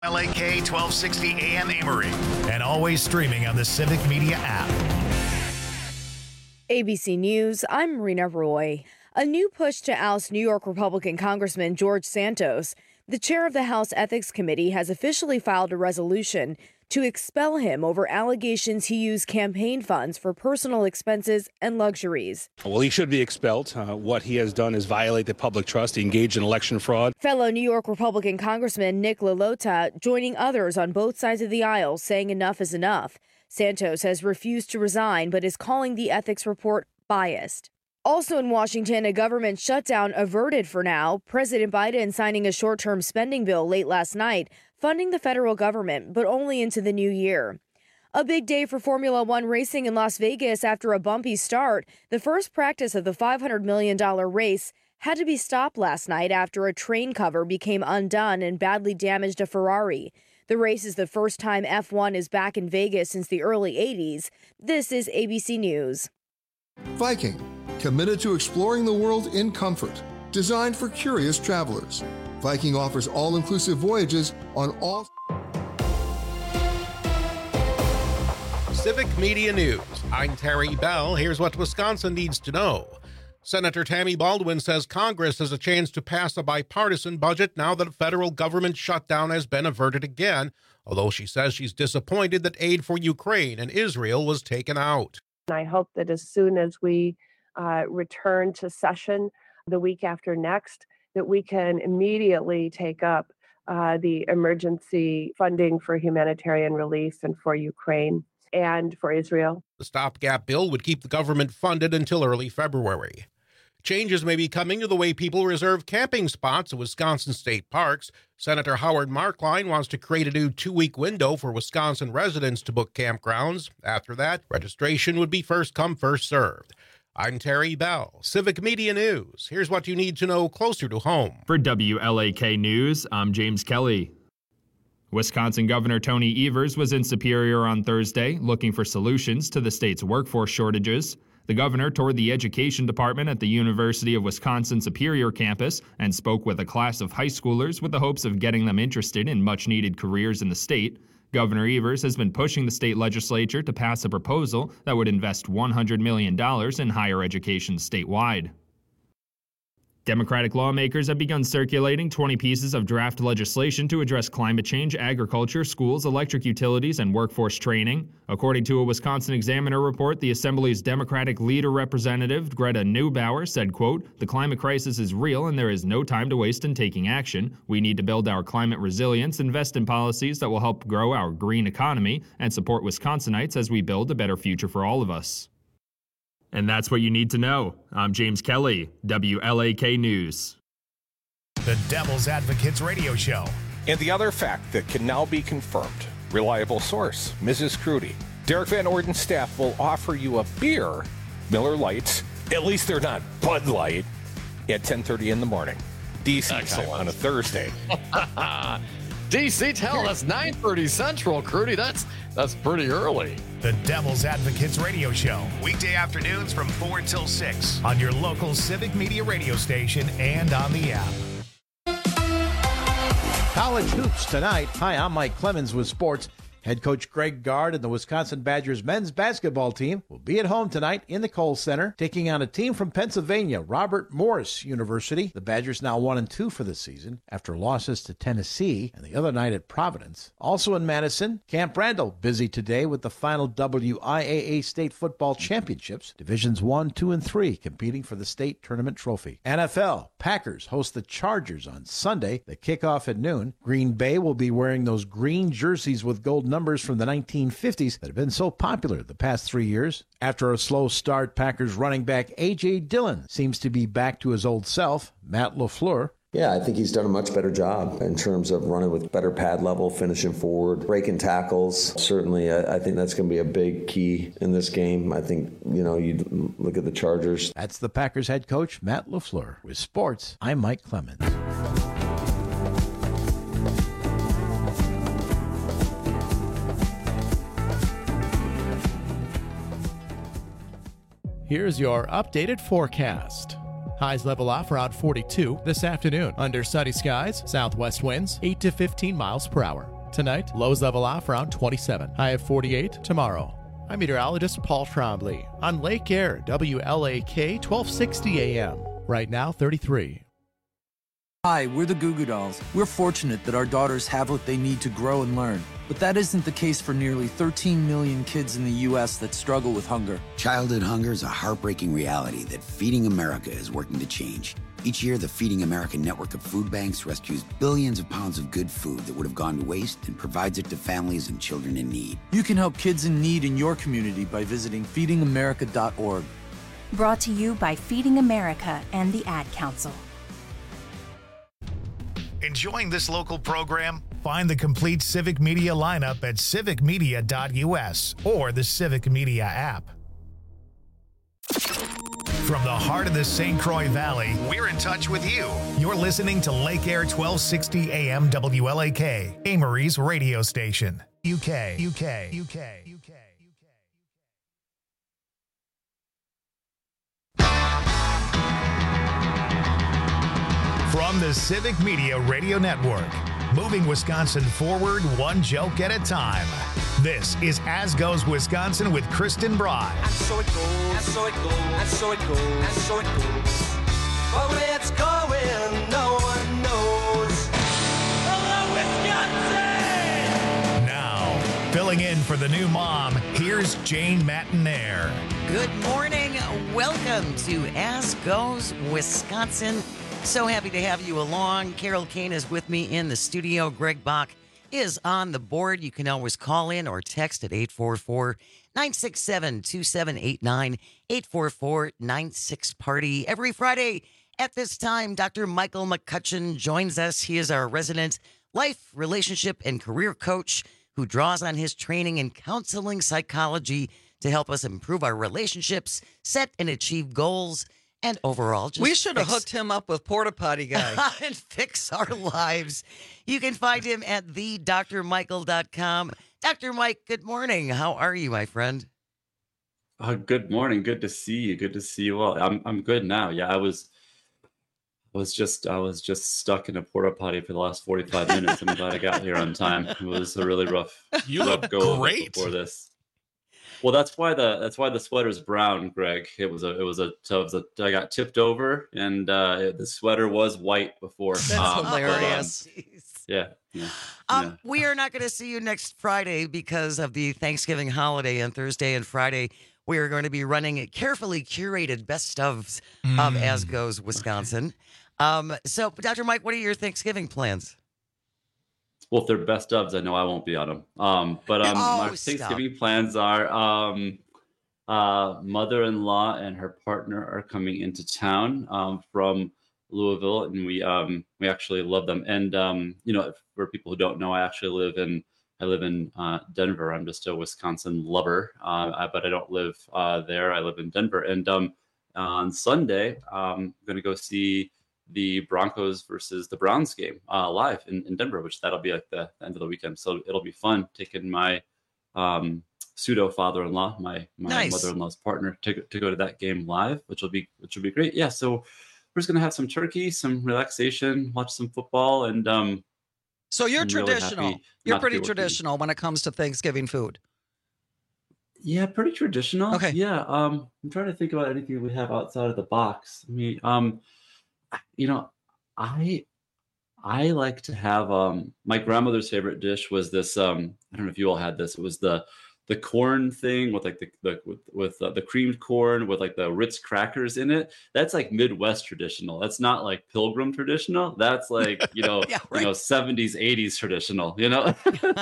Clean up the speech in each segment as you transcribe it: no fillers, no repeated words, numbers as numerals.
LAK 1260 AM Amory, and always streaming on the Civic Media app. ABC News, I'm Marina Roy. A new push to oust New York Republican Congressman George Santos. The chair of the House Ethics Committee has officially filed a resolution to expel him over allegations he used campaign funds for personal expenses and luxuries. Well, he should be expelled. What he has done is violate the public trust. He engaged in election fraud. Fellow New York Republican Congressman Nick LaLota joining others on both sides of the aisle saying enough is enough. Santos has refused to resign but is calling the ethics report biased. Also in Washington, a government shutdown averted for now. President Biden signing a short-term spending bill late last night, funding the federal government, but only into the new year. A big day for Formula One racing in Las Vegas after a bumpy start. The first practice of the $500 million race had to be stopped last night after a train cover became undone and badly damaged a Ferrari. The race is the first time F1 is back in Vegas since the early 80s. This is ABC News. Viking, committed to exploring the world in comfort, designed for curious travelers. Viking offers all-inclusive voyages on all... Civic Media News. I'm Terry Bell. Here's what Wisconsin needs to know. Senator Tammy Baldwin says Congress has a chance to pass a bipartisan budget now that a federal government shutdown has been averted again, although she says she's disappointed that aid for Ukraine and Israel was taken out. I hope that as soon as we return to session the week after next, that we can immediately take up the emergency funding for humanitarian relief and for Ukraine and for Israel. The stopgap bill would keep the government funded until early February. Changes may be coming to the way people reserve camping spots at Wisconsin state parks. Senator Howard Marklein wants to create a new 2-week window for Wisconsin residents to book campgrounds. After that, registration would be first come, first served. I'm Terry Bell, Civic Media News. Here's what you need to know closer to home. For WLAK News, I'm James Kelly. Wisconsin Governor Tony Evers was in Superior on Thursday looking for solutions to the state's workforce shortages. The governor toured the education department at the University of Wisconsin Superior campus and spoke with a class of high schoolers with the hopes of getting them interested in much-needed careers in the state. Governor Evers has been pushing the state legislature to pass a proposal that would invest $100 million in higher education statewide. Democratic lawmakers have begun circulating 20 pieces of draft legislation to address climate change, agriculture, schools, electric utilities, and workforce training. According to a Wisconsin Examiner report, the Assembly's Democratic leader representative, Greta Neubauer, said, quote, "The climate crisis is real and there is no time to waste in taking action. We need to build our climate resilience, invest in policies that will help grow our green economy, and support Wisconsinites as we build a better future for all of us." And that's what you need to know. I'm James Kelly, WLAK News. The Devil's Advocates Radio Show. And the other fact that can now be confirmed. Reliable source, Mrs. Crudy. Derek Van Orden's staff will offer you a beer, Miller Lights, at least they're not Bud Light, at 10:30 in the morning. DC on a Thursday. DC, tell that's 9:30 Central, Crudy. That's pretty early. The Devil's Advocates Radio Show. Weekday afternoons from 4 till 6 on your local Civic Media radio station and on the app. College hoops tonight. Hi, I'm Mike Clemens with sports. Head coach Greg Gard and the Wisconsin Badgers men's basketball team will be at home tonight in the Kohl Center, taking on a team from Pennsylvania, Robert Morris University. The Badgers now 1-2 for the season after losses to Tennessee and the other night at Providence. Also in Madison, Camp Randall busy today with the final WIAA State Football Championships. Divisions 1, 2, and 3 competing for the state tournament trophy. NFL, Packers host the Chargers on Sunday. The kickoff at noon. Green Bay will be wearing those green jerseys with gold numbers from the 1950s that have been so popular the past 3 years. After a slow start, Packers running back A.J. Dillon seems to be back to his old self. Matt LaFleur. Yeah, I think he's done a much better job in terms of running with better pad level, finishing forward, breaking tackles. Certainly, I think that's going to be a big key in this game. I think, you look at the Chargers. That's the Packers head coach, Matt LaFleur. With sports, I'm Mike Clemens. Here's your updated forecast. Highs level off around 42 this afternoon. Under sunny skies, southwest winds 8 to 15 miles per hour. Tonight, lows level off around 27. High of 48 tomorrow. I'm meteorologist Paul Trombley on Lake Air, WLAK 1260 AM. Right now, 33. Hi, we're the Goo Goo Dolls. We're fortunate that our daughters have what they need to grow and learn. But that isn't the case for nearly 13 million kids in the U.S. that struggle with hunger. Childhood hunger is a heartbreaking reality that Feeding America is working to change. Each year, the Feeding America network of food banks rescues billions of pounds of good food that would have gone to waste and provides it to families and children in need. You can help kids in need in your community by visiting feedingamerica.org. Brought to you by Feeding America and the Ad Council. Enjoying this local program? Find the complete Civic Media lineup at civicmedia.us or the Civic Media app. From the heart of the St. Croix Valley, we're in touch with you. You're listening to Lake Air 1260 AM WLAK, Amory's radio station. UK. From the Civic Media Radio Network, moving Wisconsin forward one joke at a time. This is As Goes Wisconsin with Kristen Bry. And so it goes, and so it goes, and so it goes, and so it goes. But where it's going, no one knows. Hello, Wisconsin! Now, filling in for the new mom, here's Jane Matinaire. Good morning. Welcome to As Goes Wisconsin. So happy to have you along. Carol Kane is with me in the studio. Greg Bach is on the board. You can always call in or text at 844-967-2789, 844-96-PARTY. Every Friday at this time, Dr. Michael McCutcheon joins us. He is our resident life, relationship, and career coach who draws on his training in counseling psychology to help us improve our relationships, set and achieve goals, and overall, just we should have hooked him up with Porta Potty Guy. And fix our lives. You can find him at thedrmichael.com. Dr. Mike, good morning. How are you, my friend? Good morning. Good to see you. Good to see you all. I'm good now. Yeah, I was just stuck in a porta potty for the last 45 minutes. I'm glad I got here on time. It was a really rough go great before this. Well, that's why the sweater's brown, Greg. I got tipped over, and the sweater was white before. That's hilarious. We are not going to see you next Friday because of the Thanksgiving holiday on Thursday and Friday. We are going to be running carefully curated best ofs of As Goes Wisconsin. So, Dr. Mike, what are your Thanksgiving plans? Well, if they're best ofs, I know I won't be on them. My Thanksgiving plans are mother-in-law and her partner are coming into town from Louisville, and we actually love them. And for people who don't know, I live in Denver. I'm just a Wisconsin lover, but I don't live there. I live in Denver. And on Sunday, I'm going to go see the Broncos versus the Browns game live in Denver, which that'll be like the end of the weekend. So it'll be fun taking my pseudo father-in-law, my Nice. mother-in-law's partner, to go to that game live, which will be great. Yeah, so we're just gonna have some turkey, some relaxation, watch some football, and So you're I'm really traditional. happy You're not to pretty be working. traditional when it comes to Thanksgiving food. Yeah, pretty traditional. Okay. Yeah. I'm trying to think about anything we have outside of the box. I mean, I like to have my grandmother's favorite dish was this. I don't know if you all had this. It was the corn thing with like the creamed corn with like the Ritz crackers in it. That's like Midwest traditional. That's not like Pilgrim traditional. That's like Yeah, right. 70s 80s traditional. Yeah.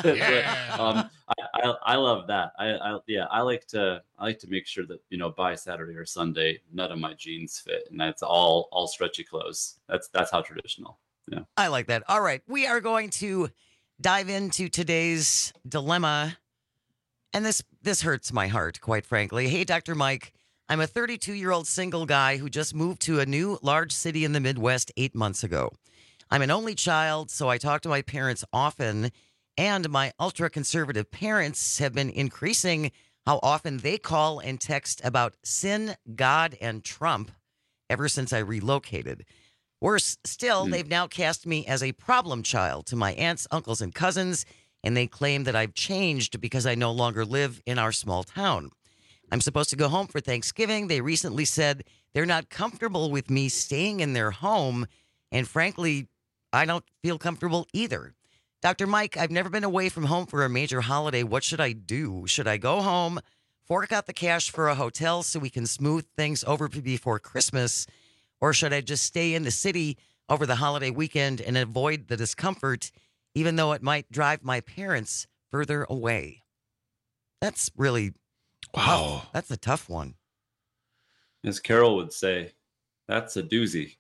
I love that. I like to make sure that by Saturday or Sunday none of my jeans fit, and that's all stretchy clothes. That's how traditional. Yeah. I like that. All right. We are going to dive into today's dilemma. And this hurts my heart, quite frankly. Hey, Dr. Mike, I'm a 32-year-old single guy who just moved to a new large city in the Midwest 8 months ago. I'm an only child, so I talk to my parents often, and my ultra-conservative parents have been increasing how often they call and text about sin, God, and Trump. ever since I relocated. Worse still, they've now cast me as a problem child to my aunts, uncles, and cousins, and they claim that I've changed because I no longer live in our small town. I'm supposed to go home for Thanksgiving. They recently said they're not comfortable with me staying in their home, and frankly, I don't feel comfortable either. Dr. Mike, I've never been away from home for a major holiday. What should I do? Should I go home, fork out the cash for a hotel so we can smooth things over before Christmas, or should I just stay in the city over the holiday weekend and avoid the discomfort, even though it might drive my parents further away? That's really tough. That's a tough one. As Carol would say, that's a doozy.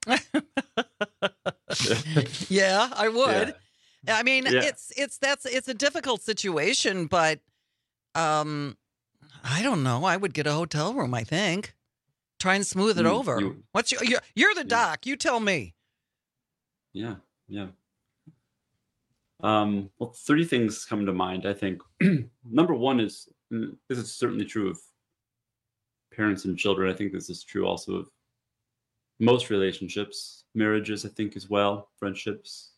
Yeah, I would. Yeah. I mean, it's a difficult situation, but I don't know. I would get a hotel room, I think. Try and smooth it over. What's you're the doc. You tell me. Yeah. Well, 3 things come to mind, I think. Number one is, this is certainly true of parents and children. I think this is true also of most relationships, marriages, I think, as well, friendships.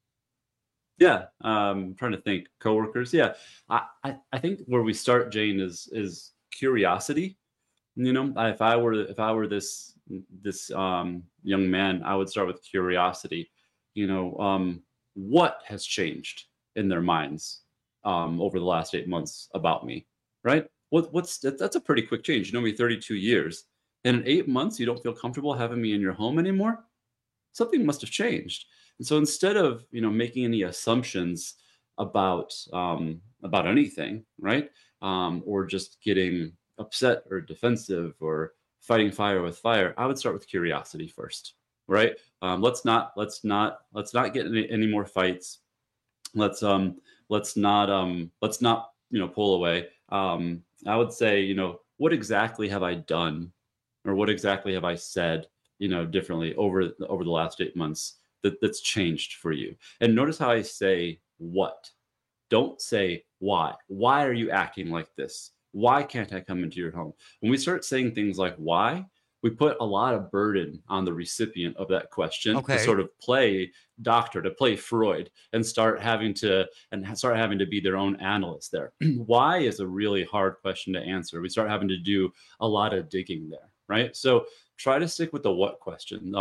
Yeah, I'm trying to think. Coworkers. Yeah, I think where we start, Jane, is curiosity. You know, if I were this young man, I would start with curiosity. You know, what has changed in their minds over the last 8 months about me, right? That's a pretty quick change. You know me 32 years, and in 8 months you don't feel comfortable having me in your home anymore. Something must have changed. And so instead of making any assumptions about anything, right, or just getting upset or defensive or fighting fire with fire, I would start with curiosity first, right? Let's not get any more fights. Let's not pull away. I would say, what exactly have I done, or what exactly have I said, differently over the last 8 months that's changed for you? And notice how I say what. Don't say why. Why are you acting like this? Why can't I come into your home? When we start saying things like why, we put a lot of burden on the recipient of that question to sort of play doctor, to play Freud, and start having to be their own analyst there. Why is a really hard question to answer. We start having to do a lot of digging there, right? So try to stick with the what question.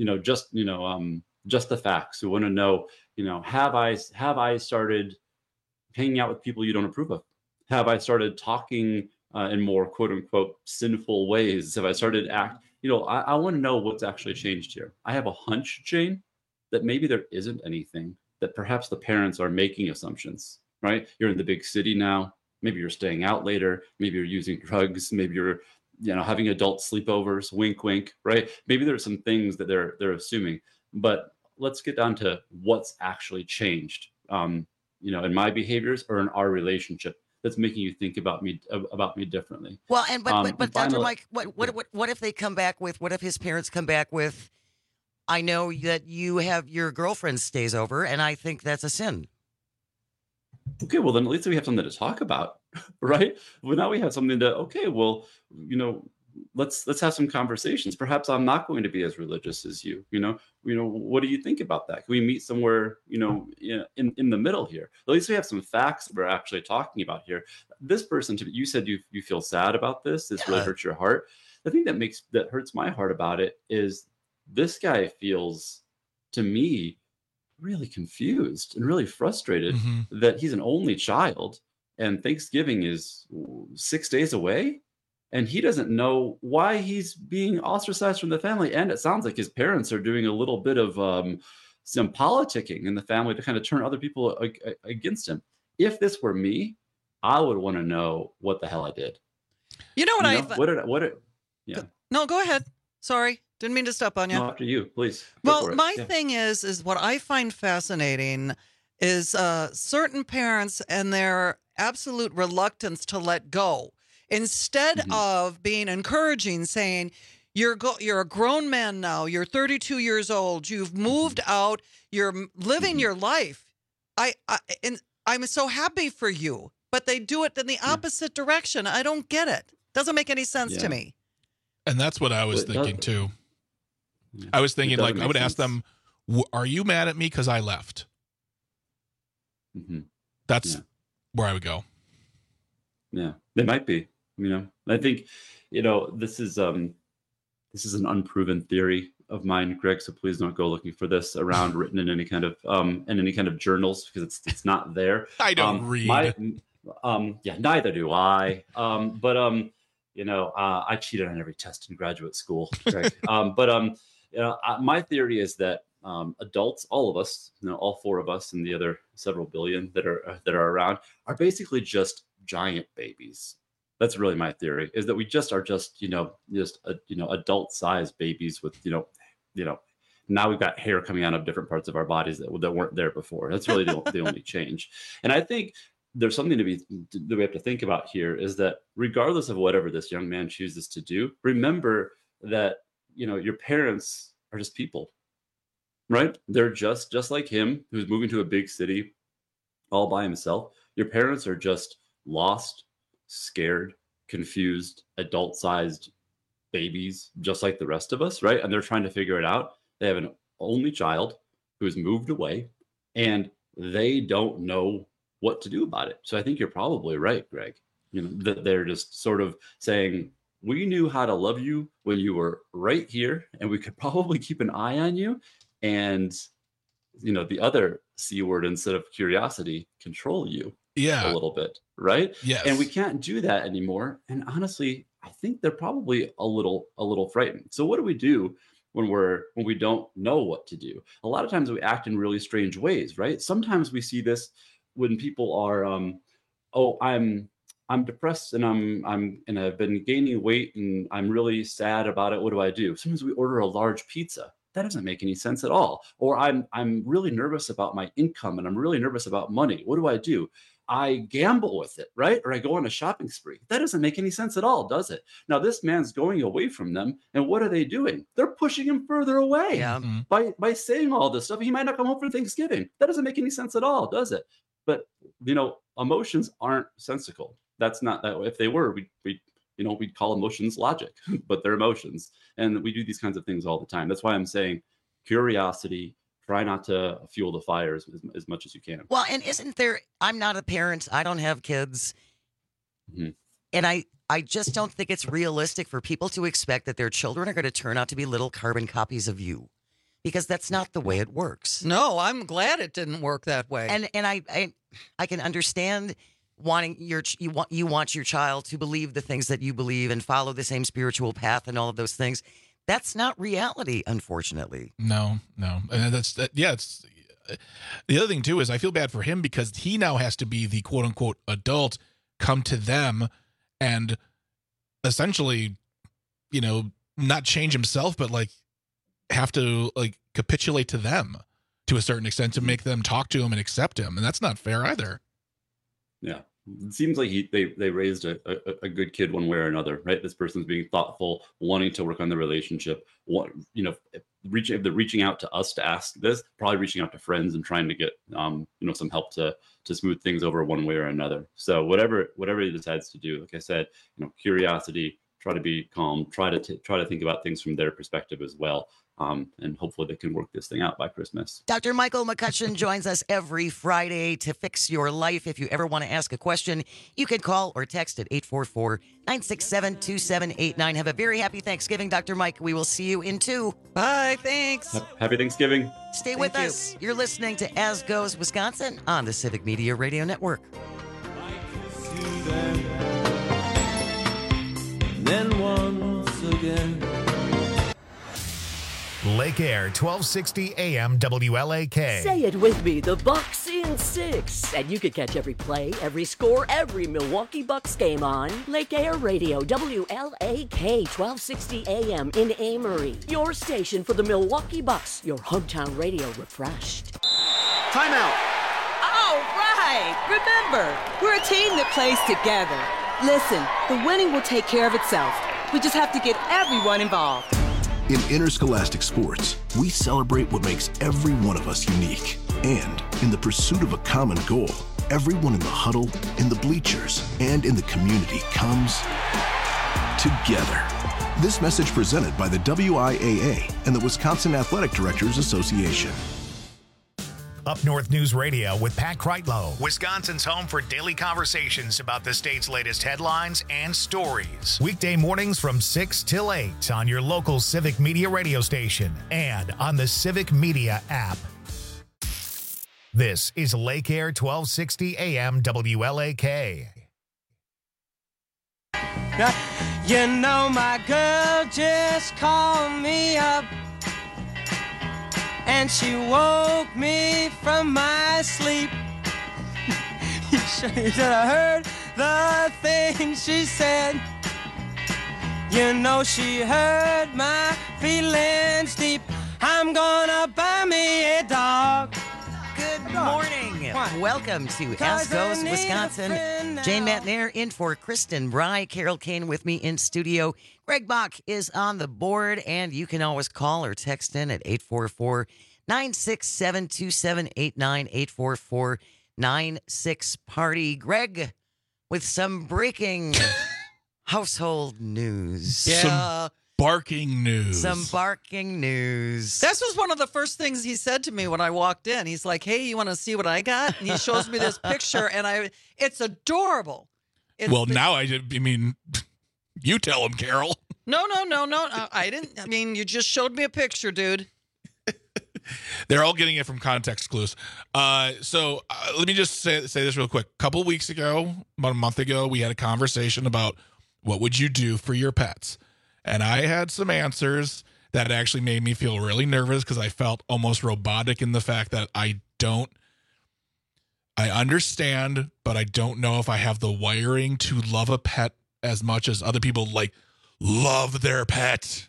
Just the facts. We want to know, have I started hanging out with people you don't approve of? Have I started talking in more quote unquote sinful ways? Have I started I want to know what's actually changed here. I have a hunch, Jane, that maybe there isn't anything, that perhaps the parents are making assumptions, right? You're in the big city now. Maybe you're staying out later. Maybe you're using drugs. Maybe you're, having adult sleepovers, wink, wink, right? Maybe there's some things that they're assuming, but let's get down to what's actually changed, in my behaviors or in our relationship, that's making you think about me differently. Well, but Dr. Mike, what if they come back with? What if his parents come back with? I know that you have your girlfriend stays over, and I think that's a sin. Okay, well then at least we have something to talk about, right? Well, now we have something to. Okay, well, let's have some conversations. Perhaps I'm not going to be as religious as you. What do you think about that? Can we meet somewhere, in the middle here? At least we have some facts we're actually talking about here. This person, you said you feel sad about this. This really hurts your heart. The thing that hurts my heart about it is this guy feels, to me, really confused and really frustrated that he's an only child and Thanksgiving is 6 days away. And he doesn't know why he's being ostracized from the family. And it sounds like his parents are doing a little bit of some politicking in the family to kind of turn other people against him. If this were me, I would want to know what the hell I did. You know what yeah. No, go ahead. Sorry. Didn't mean to step on you. No, after you, please. Well, my thing is what I find fascinating is certain parents and their absolute reluctance to let go. Instead of being encouraging, saying, you're a grown man now, you're 32 years old, you've moved out, you're living your life. I'm so happy for you. But they do it in the opposite direction. I don't get it. Doesn't make any sense to me. And that's what I was thinking too. I was thinking, like, I would ask them, are you mad at me because I left? Mm-hmm. That's where I would go. Yeah, they might be. I think, this is an unproven theory of mine, Greg. So please don't go looking for this around written in any kind of journals, because it's not there. I don't read. Neither do I. I cheated on every test in graduate school, Greg. My theory is that adults, all of us, all four of us, and the other several billion that are around, are basically just giant babies. That's really my theory, is that we are adult-sized babies with now we've got hair coming out of different parts of our bodies that weren't there before. That's really the only change. And I think there's something that we have to think about here, is that regardless of whatever this young man chooses to do, remember that your parents are just people, right? They're just like him, who's moving to a big city all by himself. Your parents are just lost, scared, confused, adult-sized babies, just like the rest of us, right? And they're trying to figure it out. They have an only child who's moved away, and they don't know what to do about it. So I think you're probably right, Greg. That they're just sort of saying, we knew how to love you when you were right here, and we could probably keep an eye on you. And the other C word, instead of curiosity, control you a little bit, right? Yes. And we can't do that anymore. And honestly, I think they're probably a little frightened. So what do we do when we don't know what to do? A lot of times we act in really strange ways, right? Sometimes we see this when people are, I'm depressed and I've been gaining weight and I'm really sad about it. What do I do? Sometimes we order a large pizza. That doesn't make any sense at all. Or I'm really nervous about my income and I'm really nervous about money. What do? I gamble with it, right? Or I go on a shopping spree. That doesn't make any sense at all, does it? Now, this man's going away from them. And what are they doing? They're pushing him further away by saying all this stuff. He might not come home for Thanksgiving. That doesn't make any sense at all, does it? But, emotions aren't sensical. That's not that. If they were, we'd call emotions logic, but they're emotions. And we do these kinds of things all the time. That's why I'm saying curiosity. Try not to fuel the fires as much as you can. Well, and isn't there, I'm not a parent. I don't have kids. Mm-hmm. And I just don't think it's realistic for people to expect that their children are going to turn out to be little carbon copies of you, because that's not the way it works. No, I'm glad it didn't work that way. And I can understand wanting you want your child to believe the things that you believe and follow the same spiritual path and all of those things. That's not reality, unfortunately. No. And it's the other thing too is I feel bad for him, because he now has to be the quote unquote adult, come to them and essentially, not change himself, but like have to like capitulate to them to a certain extent to make them talk to him and accept him. And that's not fair either. Yeah. It seems like they raised a good kid one way or another, right? This person's being thoughtful, wanting to work on the relationship. If they're reaching out to us to ask this, probably reaching out to friends and trying to get some help to smooth things over one way or another. So whatever he decides to do, like I said, curiosity, try to be calm, try to think about things from their perspective as well. And hopefully they can work this thing out by Christmas. Dr. Michael McCutcheon joins us every Friday to fix your life. If you ever want to ask a question, you can call or text at 844-967-2789. Have a very happy Thanksgiving, Dr. Mike. We will see you in 2. Bye. Thanks. Happy Thanksgiving. Stay with us. You're listening to As Goes Wisconsin on the Civic Media Radio Network. Then once again. Lake Air, 1260 AM WLAK. Say it with me, the Bucks in 6. And you could catch every play, every score, every Milwaukee Bucks game on Lake Air Radio, WLAK, 1260 AM in Amory. Your station for the Milwaukee Bucks, your hometown radio refreshed. Timeout. All right. Remember, we're a team that plays together. Listen, the winning will take care of itself. We just have to get everyone involved. In interscholastic sports, we celebrate what makes every one of us unique. And in the pursuit of a common goal, everyone in the huddle, in the bleachers, and in the community comes together. This message presented by the WIAA and the Wisconsin Athletic Directors Association. Up North News Radio with Pat Kreitlow, Wisconsin's home for daily conversations about the state's latest headlines and stories. Weekday mornings from 6 till 8 on your local Civic Media radio station and on the Civic Media app. This is Lake Air 1260 AM WLAK. You know, my girl just called me up, and she woke me from my sleep. You should have heard the things she said. You know, she hurt my feelings deep. I'm gonna buy me a dog. Good morning. Welcome to As Goes Wisconsin. Jane Matnair in for Kristen Bry. Carol Kane with me in studio. Greg Bach is on the board, and you can always call or text in at 844-967-2789, 844-96-PARTY. Greg, with some breaking household news. Some barking news. Some barking news. This was one of the first things he said to me when I walked in. He's like, "Hey, you want to see what I got?" And he shows me this picture, and it's adorable. Now I mean, you tell him, Carol. No. I didn't. I mean, you just showed me a picture, dude. They're all getting it from Context Clues. So let me just say this real quick. A couple of weeks ago, about a month ago, we had a conversation about what would you do for your pets. And I had some answers that actually made me feel really nervous because I felt almost robotic in the fact that I understand, but I don't know if I have the wiring to love a pet as much as other people love their pet.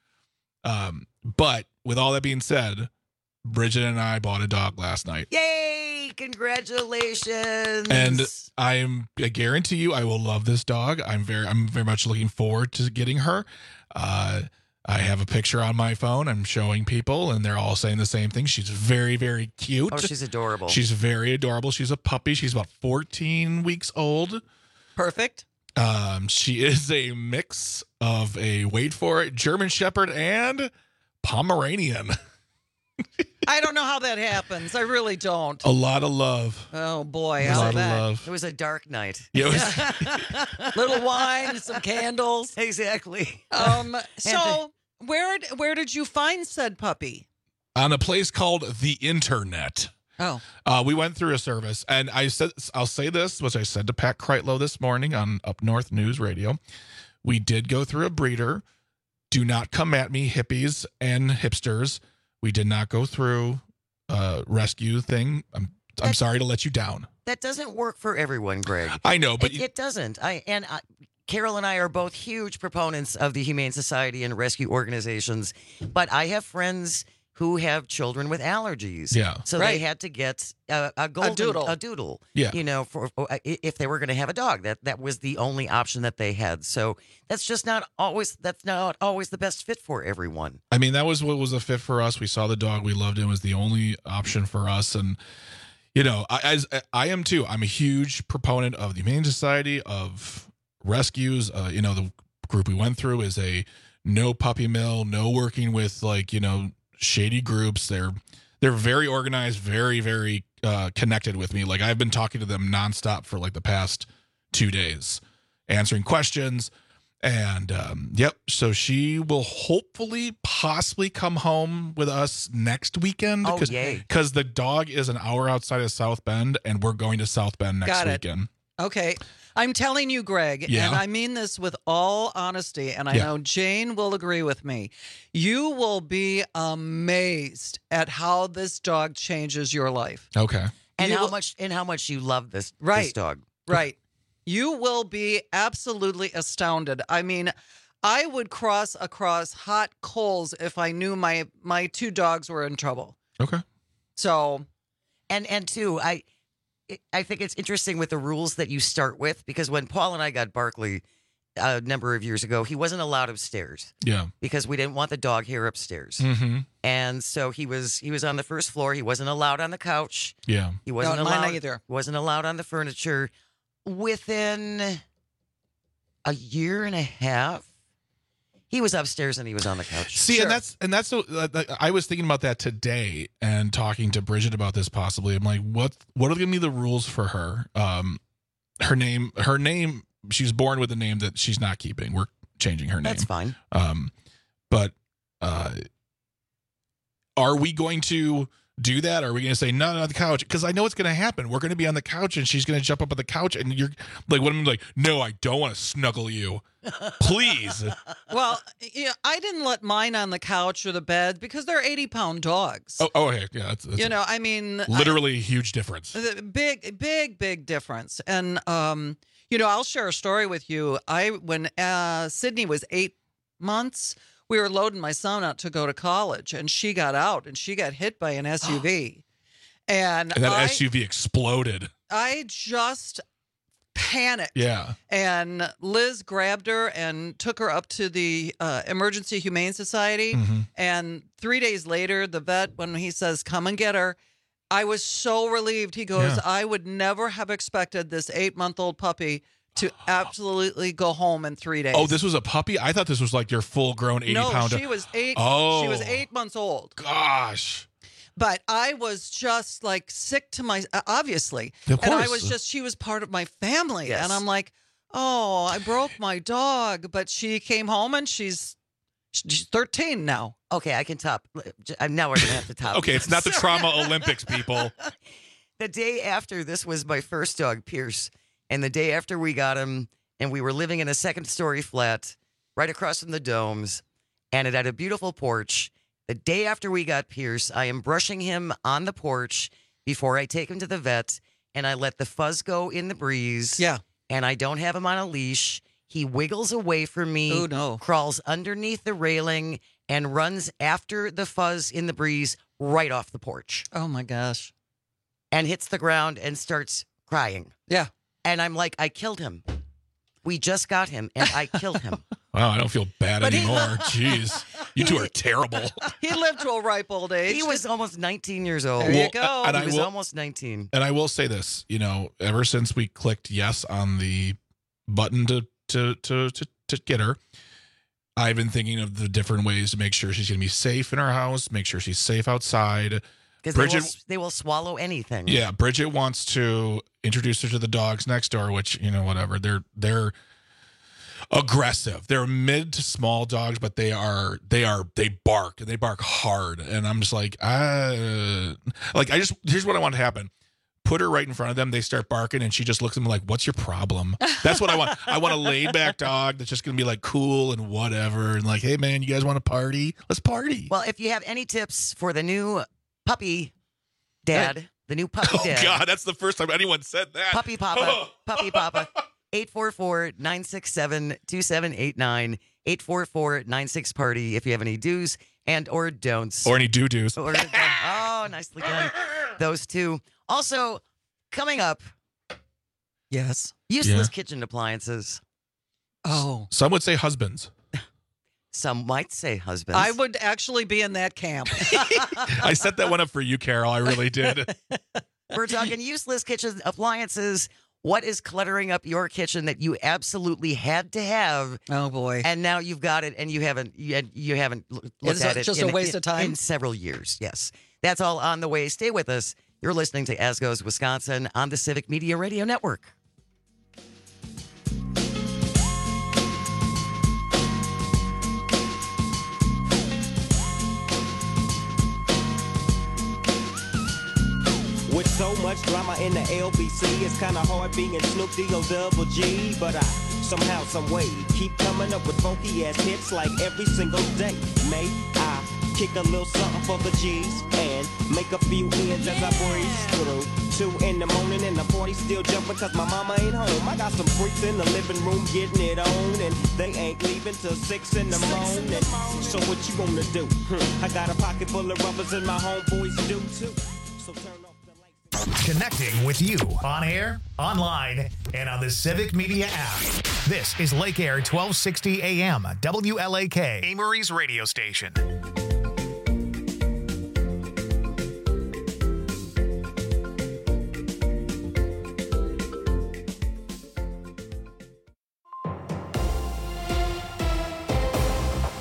But with all that being said, Bridget and I bought a dog last night. Yay! Congratulations! And I guarantee you, I will love this dog. I'm very much looking forward to getting her. I have a picture on my phone. I'm showing people, and they're all saying the same thing. She's very, very cute. Oh, she's adorable. She's very adorable. She's a puppy. She's about 14 weeks old. Perfect. She is a mix of a, wait for it, German Shepherd and Pomeranian. I don't know how that happens. I really don't. A lot of love. Oh, boy. A lot of love. It was a dark night. Yeah, it was. Little wine, some candles. Exactly. So where did you find said puppy? On a place called The Internet. Oh. We went through a service, and I'll say this, which I said to Pat Kreitlow this morning on Up North News Radio. We did go through a breeder. Do not come at me, hippies and hipsters. We did not go through a rescue thing. I'm sorry to let you down. That doesn't work for everyone, Greg. I know, but it doesn't. Carol and I are both huge proponents of the Humane Society and rescue organizations, but I have friends who have children with allergies. Yeah. So they had to get a doodle. Yeah. You know, for if they were going to have a dog, that was the only option that they had. So that's not always the best fit for everyone. I mean, that was what was a fit for us. We saw the dog, we loved him, it was the only option for us. And you know, I am too. I'm a huge proponent of the Humane Society, of rescues. You know, the group we went through is a no puppy mill, no working with shady groups. They're very organized, very, very connected with me. I've been talking to them nonstop for the past 2 days, answering questions. And yep, so she will hopefully possibly come home with us next weekend. Oh, yay. Because the dog is an hour outside of South Bend, and we're going to South Bend next weekend. Okay. I'm telling you, Greg, and I mean this with all honesty, and I know Jane will agree with me. You will be amazed at how this dog changes your life. Okay. And how much you love this dog. Right. You will be absolutely astounded. I mean, I would cross across hot coals if I knew my two dogs were in trouble. Okay. So, and two, I think it's interesting with the rules that you start with, because when Paul and I got Barkley a number of years ago, he wasn't allowed upstairs. Yeah. Because we didn't want the dog hair upstairs. Mm-hmm. And so he was on the first floor. He wasn't allowed on the couch. Yeah. He wasn't mine allowed either. Wasn't allowed on the furniture. Within a year and a half, He was upstairs and he was on the couch. See, and that's so. I was thinking about that today and talking to Bridget about this. Possibly, I'm like, what are going to be the rules for her? Her name. She's born with a name that she's not keeping. We're changing her name. That's fine. But are we going to do that? Are we going to say no, not the couch? Because I know it's going to happen. We're going to be on the couch and she's going to jump up on the couch and you're like, what am I like? No, I don't want to snuggle you. Please. Well, I didn't let mine on the couch or the bed because they're 80-pound dogs. Oh, okay. Yeah. That's I mean, literally a huge difference. Big difference. And, I'll share a story with you. When Sydney was 8 months, we were loading my son out to go to college, and she got out, and she got hit by an SUV. and that SUV exploded. I just panicked. Yeah. And Liz grabbed her and took her up to the Emergency Humane Society. Mm-hmm. And 3 days later, the vet, when he says, come and get her, I was so relieved. He goes, I would never have expected this 8-month-old puppy to absolutely go home in 3 days. Oh, this was a puppy? I thought this was like your full-grown 80-pounder. No, she was 8. Oh. She was 8 months old. Gosh. But I was just like sick to my, obviously. Of course. And I was just, she was part of my family. Yes. And I'm like, oh, I broke my dog. But she came home and she's 13 now. Okay, I can top. Now we're going to have to top. Okay, it's not the Trauma Olympics, people. The day after, this was my first dog, Pierce. And the day after we got him, and we were living in a second-story flat right across from the domes, and it had a beautiful porch. The day after we got Pierce, I am brushing him on the porch before I take him to the vet, and I let the fuzz go in the breeze. Yeah. And I don't have him on a leash. He wiggles away from me, Oh, no. crawls underneath the railing, and runs after the fuzz in the breeze right off the porch. Oh, my gosh. And hits the ground and starts crying. Yeah. And I'm like, I killed him. We just got him, and I killed him. Wow, I don't feel bad But anymore. Jeez. You two are terrible. He lived to a ripe old age. He was almost 19 years old. There you go. and He I was will- almost 19. And I will say this, ever since we clicked yes on the button to get her, I've been thinking of the different ways to make sure she's going to be safe in her house, make sure she's safe outside. Because they will swallow anything. Yeah, Bridget wants to introduce her to the dogs next door, which, whatever. They're aggressive. They're mid to small dogs, but they bark, and they bark hard. And I'm just like, here's what I want to happen. Put her right in front of them. They start barking, and she just looks at them like, what's your problem? That's what I want. I want a laid back dog that's just going to be like cool and whatever. And like, hey man, you guys want to party? Let's party. Well, if you have any tips for the new puppy dad, the new puppy dad. Oh God, that's the first time anyone said that. Puppy Papa, Puppy Papa, 844-967-2789, 844-96-PARTY if you have any do's and or don'ts. Or any doo-doos. Oh, nicely done. Those two. Also, coming up, yes, useless kitchen appliances. Oh. Some would say husbands. Some might say husbands. I would actually be in that camp. I set that one up for you, Carol. I really did. We're talking useless kitchen appliances. What is cluttering up your kitchen that you absolutely had to have? Oh boy! And now you've got it, and you haven't looked at it. Just a waste of time in several years. Yes, that's all on the way. Stay with us. You're listening to As Goes Wisconsin on the Civic Media Radio Network. With so much drama in the LBC, it's kinda hard being Snoop D-O double G. But I somehow, some way, keep coming up with funky ass hits like every single day. May I kick a little something for the G's and make a few ends as I breeze through. 2 in the morning and the party still jumping cause my mama ain't home. I got some freaks in the living room getting it on, and they ain't leaving till 6 in the morning. So what you gonna do? I got a pocket full of rubbers and my homeboys do too. So turn off. Connecting with you on air, online, and on the Civic Media app. This is Lake Air 1260 AM, WLAK, Amory's radio station.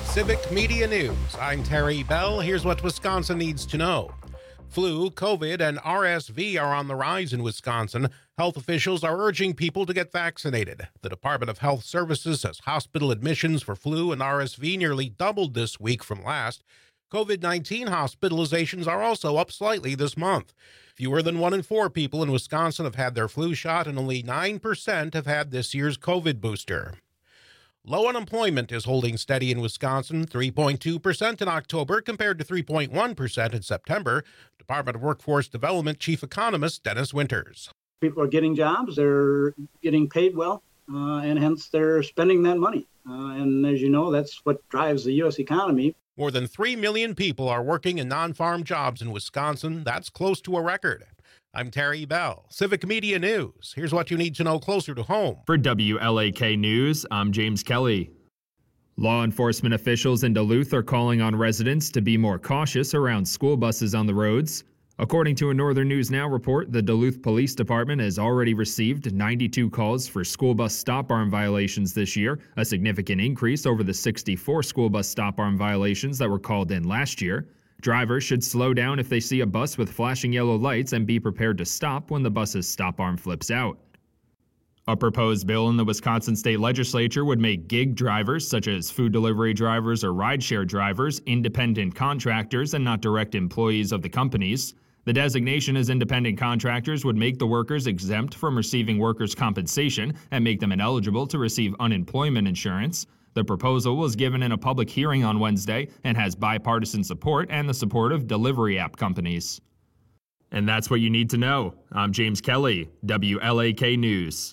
Civic Media News. I'm Terry Bell. Here's what Wisconsin needs to know. Flu, COVID, and RSV are on the rise in Wisconsin. Health officials are urging people to get vaccinated. The Department of Health Services says hospital admissions for flu and RSV nearly doubled this week from last. COVID-19 hospitalizations are also up slightly this month. Fewer than 1 in 4 people in Wisconsin have had their flu shot, and only 9% have had this year's COVID booster. Low unemployment is holding steady in Wisconsin, 3.2% in October compared to 3.1% in September. Department of Workforce Development Chief Economist Dennis Winters. People are getting jobs, they're getting paid well, and hence they're spending that money. And as you know, that's what drives the U.S. economy. More than 3 million people are working in non-farm jobs in Wisconsin. That's close to a record. I'm Terry Bell, Civic Media News. Here's what you need to know closer to home. For WLAK News, I'm James Kelly. Law enforcement officials in Duluth are calling on residents to be more cautious around school buses on the roads. According to a Northern News Now report, the Duluth Police Department has already received 92 calls for school bus stop arm violations this year, a significant increase over the 64 school bus stop arm violations that were called in last year. Drivers should slow down if they see a bus with flashing yellow lights and be prepared to stop when the bus's stop arm flips out. A proposed bill in the Wisconsin State Legislature would make gig drivers, such as food delivery drivers or rideshare drivers, independent contractors and not direct employees of the companies. The designation as independent contractors would make the workers exempt from receiving workers' compensation and make them ineligible to receive unemployment insurance. The proposal was given in a public hearing on Wednesday and has bipartisan support and the support of delivery app companies. And that's what you need to know. I'm James Kelly, WLAK News.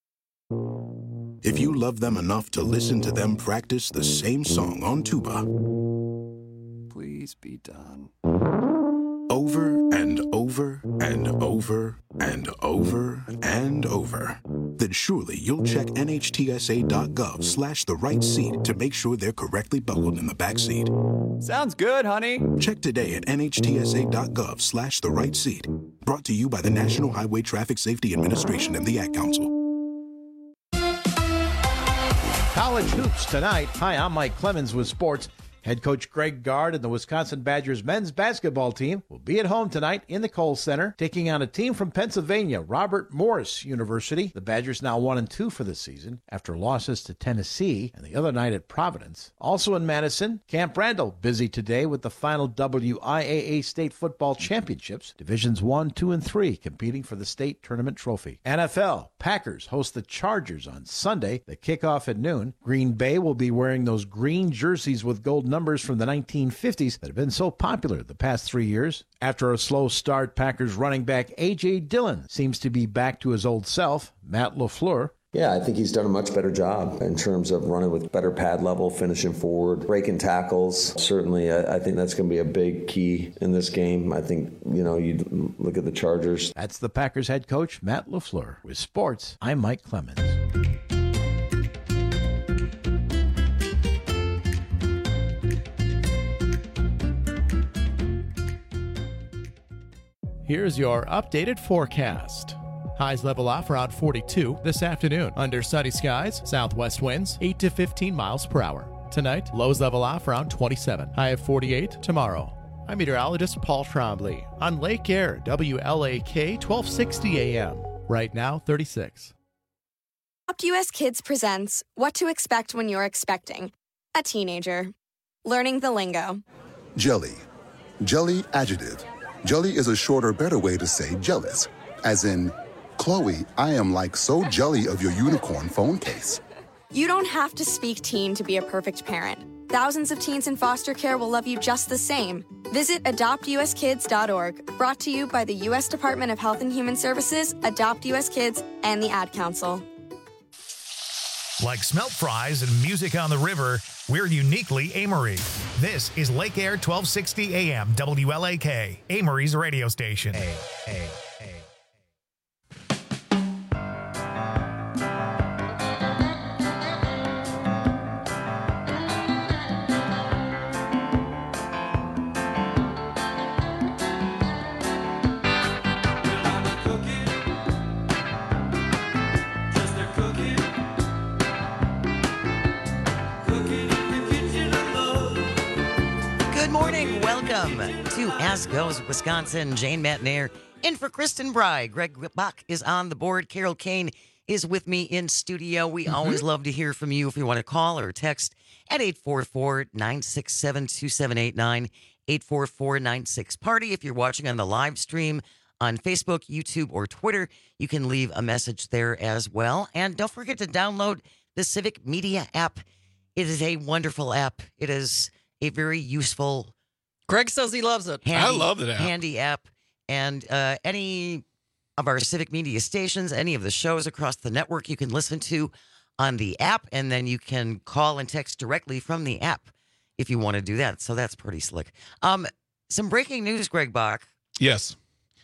If you love them enough to listen to them practice the same song on tuba, Please be done. over and over and over and over and over, then surely you'll check NHTSA.gov/the right seat to make sure they're correctly buckled in the back seat. Sounds good, honey. Check today at NHTSA.gov/the right seat. Brought to you by the National Highway Traffic Safety Administration and the Ad Council. College hoops tonight. Hi, I'm Mike Clemens with sports. Head coach Greg Gard and the Wisconsin Badgers men's basketball team will be at home tonight in the Kohl Center, taking on a team from Pennsylvania, Robert Morris University. The Badgers now 1-2 for the season after losses to Tennessee and the other night at Providence. Also in Madison, Camp Randall busy today with the final WIAA State Football Championships. Divisions 1, 2, and 3 competing for the state tournament trophy. NFL, Packers host the Chargers on Sunday. The kickoff at noon. Green Bay will be wearing those green jerseys with gold numbers from the 1950s that have been so popular the past 3 years. After a slow start, Packers running back A.J. Dillon seems to be back to his old self. Matt LaFleur. Yeah, I think he's done a much better job in terms of running with better pad level, finishing forward, breaking tackles. Certainly, I think that's going to be a big key in this game. I think, you look at the Chargers. That's the Packers head coach, Matt LaFleur. With sports, I'm Mike Clemens. Here's your updated forecast. Highs level off around 42 this afternoon. Under sunny skies, southwest winds 8 to 15 miles per hour. Tonight, lows level off around 27. High of 48 tomorrow. I'm meteorologist Paul Trombley on Lake Air, WLAK 1260 AM. Right now, 36. Adopt US Kids presents What to Expect When You're Expecting a Teenager. Learning the lingo. Jelly. Jelly adjective. Jelly is a shorter, better way to say jealous. As in, Chloe, I am like so jelly of your unicorn phone case. You don't have to speak teen to be a perfect parent. Thousands of teens in foster care will love you just the same. Visit adoptuskids.org. Brought to you by the U.S. Department of Health and Human Services, Adopt U.S. Kids, and the Ad Council. Like smelt fries and music on the river, we're uniquely Amory. This is Lake Air 1260 AM WLAK, Amory's radio station. Hey. Cooking in the kitchen alone. Welcome to As Goes Wisconsin. Jane Matnair in for Kristen Bry. Greg Bach is on the board. Carol Kane is with me in studio. We always love to hear from you if you want to call or text at 844-967-2789, 844-96-PARTY. If you're watching on the live stream on Facebook, YouTube, or Twitter, you can leave a message there as well. And don't forget to download the Civic Media app. It is a wonderful app. It is a very useful. Greg says he loves it. I love that app. Handy app. And any of our Civic Media stations, any of the shows across the network, you can listen to on the app, and then you can call and text directly from the app if you want to do that. So that's pretty slick. Some breaking news, Greg Bach. Yes.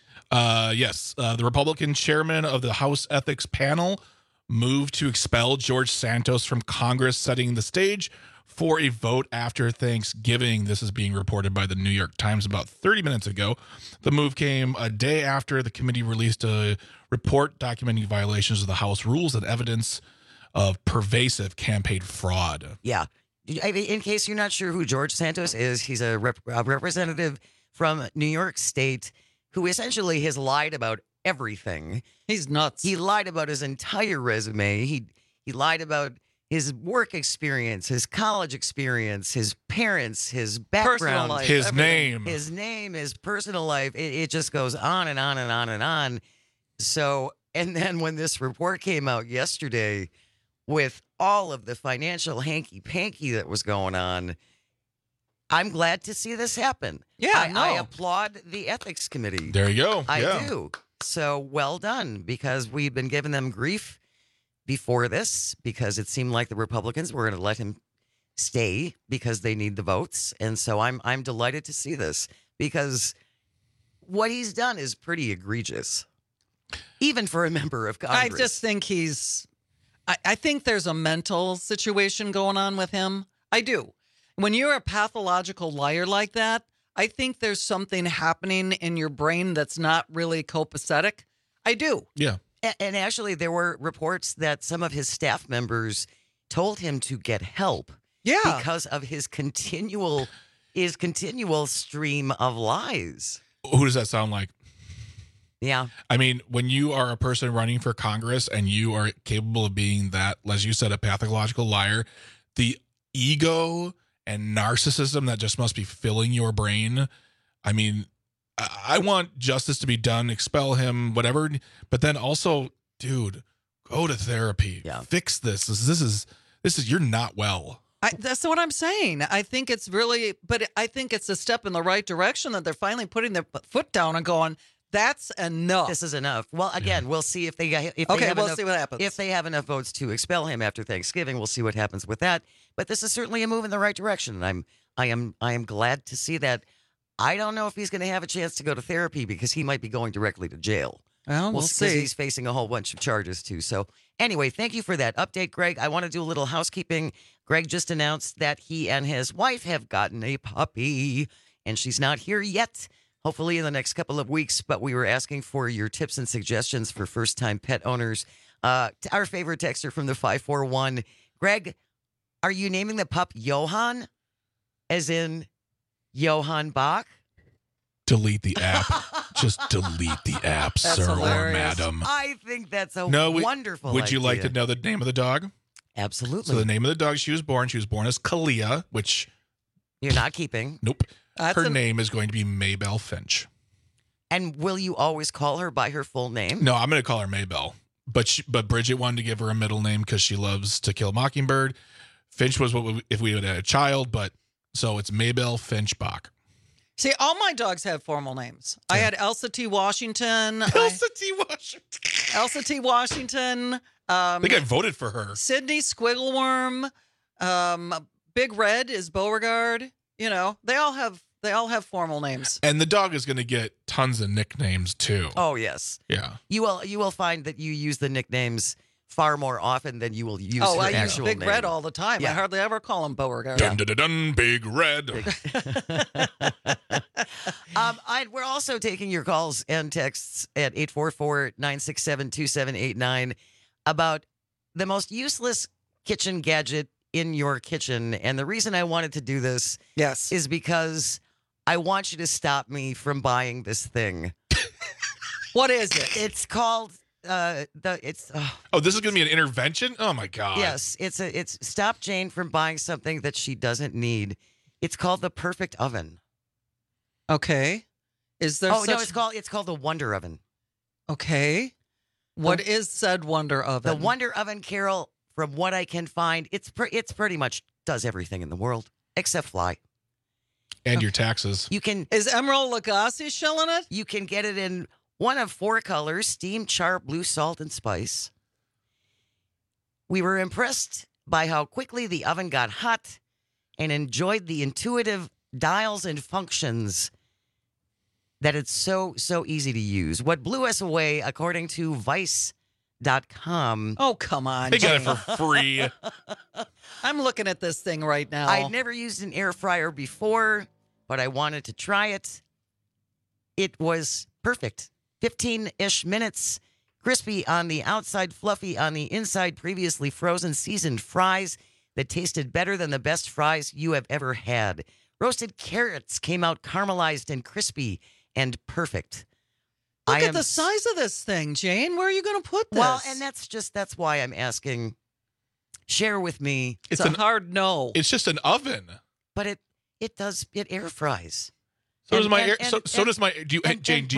The Republican chairman of the House Ethics Panel moved to expel George Santos from Congress, setting the stage for a vote after Thanksgiving. This is being reported by the New York Times about 30 minutes ago. The move came a day after the committee released a report documenting violations of the House rules and evidence of pervasive campaign fraud. Yeah. In case you're not sure who George Santos is, he's a representative from New York State who essentially has lied about everything. He's nuts. He lied about his entire resume. He lied about his work experience, his college experience, his parents, his background, life, his name, his personal life. It just goes on and on and on and on. So, and then when this report came out yesterday with all of the financial hanky-panky that was going on, I'm glad to see this happen. Yeah, I applaud the ethics committee. There you go. I do. So well done, because we've been giving them grief before this because it seemed like the Republicans were going to let him stay because they need the votes. And so I'm delighted to see this, because what he's done is pretty egregious, even for a member of Congress. I just think I think there's a mental situation going on with him. I do. When you're a pathological liar like that, I think there's something happening in your brain that's not really copacetic. I do. Yeah. And actually, there were reports that some of his staff members told him to get help. Yeah. Because of his continual stream of lies. Who does that sound like? Yeah. I mean, when you are a person running for Congress and you are capable of being that, as you said, a pathological liar, the ego and narcissism that just must be filling your brain. I mean, I want justice to be done, expel him, whatever. But then also, dude, go to therapy. Yeah. Fix this. This is you're not well. That's what I'm saying. I think it's really, but I think it's a step in the right direction that they're finally putting their foot down and going, that's enough. This is enough. Well, again, we'll see if they have see what happens. If they have enough votes to expel him after Thanksgiving, we'll see what happens with that. But this is certainly a move in the right direction, and I am glad to see that. I don't know if he's going to have a chance to go to therapy because he might be going directly to jail. Well, we'll see. He's facing a whole bunch of charges too. So anyway, thank you for that update, Greg. I want to do a little housekeeping. Greg just announced that he and his wife have gotten a puppy, and she's not here yet. Hopefully in the next couple of weeks, but we were asking for your tips and suggestions for first-time pet owners. Our favorite texter from the 541, Greg, are you naming the pup Johann, as in Johann Bach? Delete the app. Just delete the app, That's sir hilarious. or madam. I think that's a No, wonderful Would you like idea. to know the name of the dog? Absolutely. So the name of the dog she was born as Kalia, which you're not keeping. Nope. Her name is going to be Maybelle Finch. And will you always call her by her full name? No, I'm going to call her Maybelle. But Bridget wanted to give her a middle name because she loves To Kill a Mockingbird. Finch was if we would have had a child, but so it's Maybelle Finch Bach. See, all my dogs have formal names. I had Elsa T. Washington. Elsa T. Washington. Elsa T. Washington. I think I voted for her. Sydney Squiggleworm. Big Red is Beauregard. You know, they all have formal names. And the dog is going to get tons of nicknames too. Oh yes. Yeah. You will find that you use the nicknames far more often than you will use her I use actual Big name. Red all the time. Yeah. I hardly ever call him Beauregard. Dun, dun, dun, dun, Big Red. We're also taking your calls and texts at 844-967-2789 about the most useless kitchen gadget in your kitchen. And the reason I wanted to do this is because I want you to stop me from buying this thing. What is it? It's called Oh, this is going to be an intervention? Oh my God. Yes, it's stop Jane from buying something that she doesn't need. It's called the Perfect Oven. Okay. Is there no, it's called the Wonder Oven. Okay. What is said Wonder Oven? The Wonder Oven, Carol, from what I can find, it's pretty much does everything in the world except fly. And your taxes. Is Emerald Lagasse shilling it? You can get it in one of 4 colors: steam, char, blue, salt, and spice. We were impressed by how quickly the oven got hot and enjoyed the intuitive dials and functions that it's so easy to use. What blew us away, according to Vice.com. Oh, come on. They got it for free. I'm looking at this thing right now. I'd never used an air fryer before, but I wanted to try it. It was perfect. 15-ish minutes, crispy on the outside, fluffy on the inside, previously frozen seasoned fries that tasted better than the best fries you have ever had. Roasted carrots came out caramelized and crispy and perfect. Look at the size of this thing, Jane. Where are you going to put this? Well, and that's why I'm asking. Share with me. It's a hard no. It's just an oven. But it air fries. So does my Jane,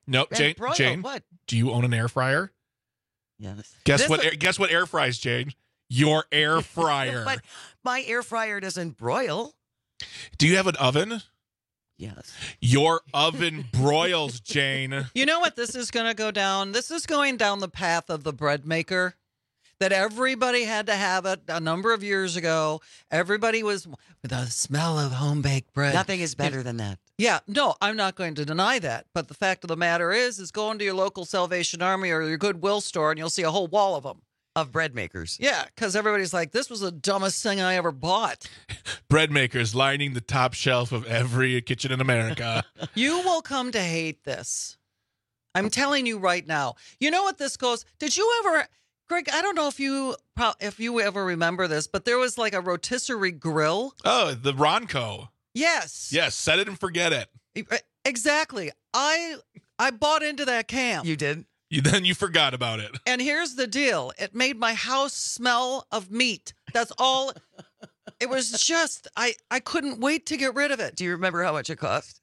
what? Do you own an air fryer? Yes. Guess what air fries, Jane? Your air fryer. But my air fryer doesn't broil. Do you have an oven? Yes. Your oven broils, Jane. You know what this is going to go down? This is going down the path of the bread maker. That everybody had to have it a number of years ago. Everybody was with the smell of home-baked bread. Nothing is better than that. Yeah, no, I'm not going to deny that. But the fact of the matter is go into your local Salvation Army or your Goodwill store and you'll see a whole wall of them. Of bread makers. Yeah, because everybody's like, this was the dumbest thing I ever bought. Bread makers lining the top shelf of every kitchen in America. You will come to hate this. I'm telling you right now. You know what this goes? Did you ever... Greg, I don't know if you ever remember this, but there was like a rotisserie grill. Oh, the Ronco. Yes. Yes, set it and forget it. Exactly. I bought into that camp. You did? Then you forgot about it. And here's the deal. It made my house smell of meat. That's all. It was just, I couldn't wait to get rid of it. Do you remember how much it cost?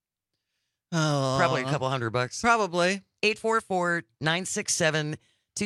Oh. Probably a couple $100. Probably. 844-967-2789,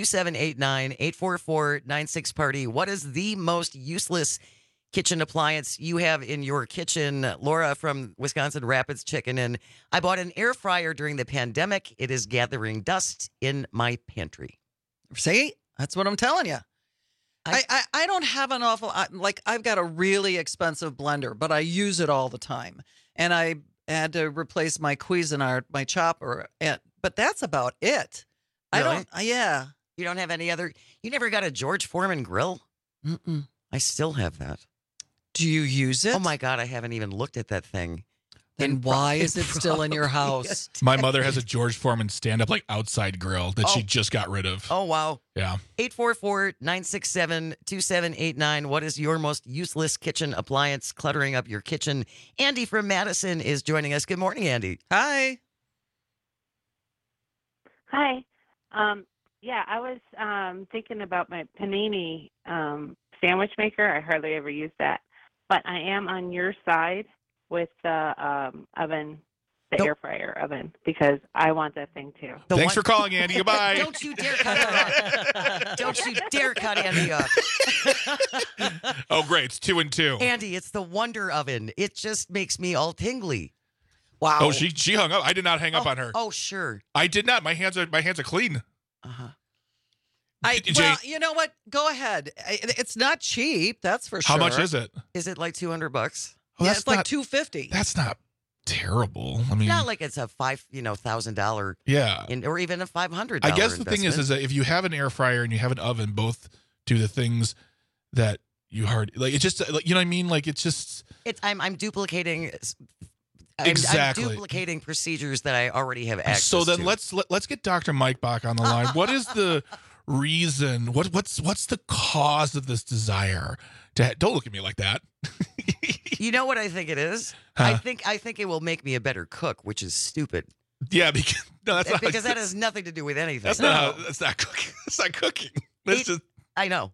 844-96-PARTY. What is the most useless kitchen appliance you have in your kitchen? Laura from Wisconsin Rapids checking in. I bought an air fryer during the pandemic. It is gathering dust in my pantry. See? That's what I'm telling you. I don't have an awful, I've got a really expensive blender, but I use it all the time. And I had to replace my Cuisinart, my chopper, but that's about it. Really? Yeah. You don't have any other, you never got a George Foreman grill? Mm-mm. I still have that. Do you use it? Oh my God, I haven't even looked at that thing. Then why is it still in your house? My mother has a George Foreman stand-up outside grill that she just got rid of. Oh, wow. Yeah. 844-967-2789. What is your most useless kitchen appliance cluttering up your kitchen? Andy from Madison is joining us. Good morning, Andy. Hi. Hi. Yeah, I was thinking about my panini sandwich maker. I hardly ever use that. But I am on your side with the oven, the air fryer oven, because I want that thing too. Thanks for calling, Andy. Goodbye. Don't you dare cut her off. Don't you dare cut Andy off. Oh, great. It's 2 and 2. Andy, it's the Wonder Oven. It just makes me all tingly. Wow. Oh, she hung up. I did not hang up on her. Oh, sure. I did not. My hands are clean. Uh-huh. Well, you know what? Go ahead. It's not cheap, that's for sure. How much is it? Is it like $200? Oh, yeah, it's like $250. That's not terrible. I mean, not like it's a $1,000. Yeah, or even a $500. I guess the thing is that if you have an air fryer and you have an oven, both do the things that you it's just you know what I mean. Like it's just I'm duplicating. Exactly. I'm duplicating procedures that I already have access to. So then to. let's get Dr. Mike Bach on the line. What is the reason? What's the cause of this desire to? Don't look at me like that. You know what I think it is? Huh? I think it will make me a better cook, which is stupid. Yeah, because that's not, Because that has nothing to do with anything. That's not cooking. That's not cooking. I know.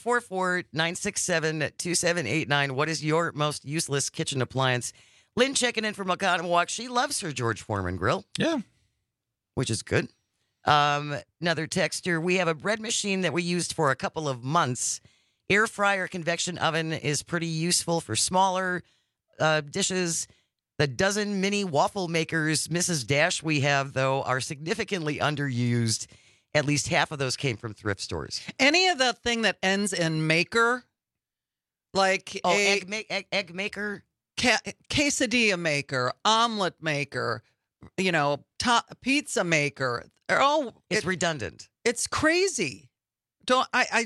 844-967-2789. What is your most useless kitchen appliance? Lynn checking in from Oconomowoc. She loves her George Foreman grill. Yeah. Which is good. Another texter. We have a bread machine that we used for a couple of months. Air fryer convection oven is pretty useful for smaller dishes. The dozen mini waffle makers Mrs. Dash we have, though, are significantly underused. At least half of those came from thrift stores. Any of that thing that ends in maker, like egg maker, quesadilla maker, omelet maker, pizza maker. It's redundant. It's crazy. Don't